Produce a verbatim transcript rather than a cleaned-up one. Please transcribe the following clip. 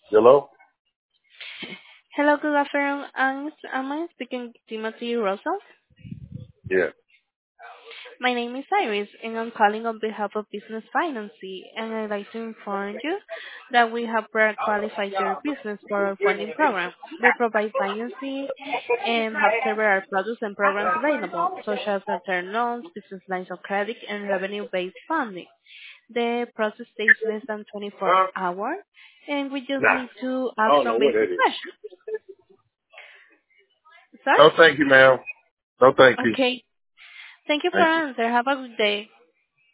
Hello? Hello, good afternoon. I'm, am I speaking to Timothy Russell? Yeah. My name is Iris, and I'm calling on behalf of Business Financy, and I'd like to inform you that we have pre-qualified your business for our funding program. We provide financing and have several products and programs available, such as return loans, business lines of credit, and revenue-based funding. The process takes less than twenty-four hours, and we just Nah. need to I ask don't know some what that basic is. questions. Sorry? No, thank you, ma'am. No, thank you. Okay. Thank you for Thank you. answer. Have a good day.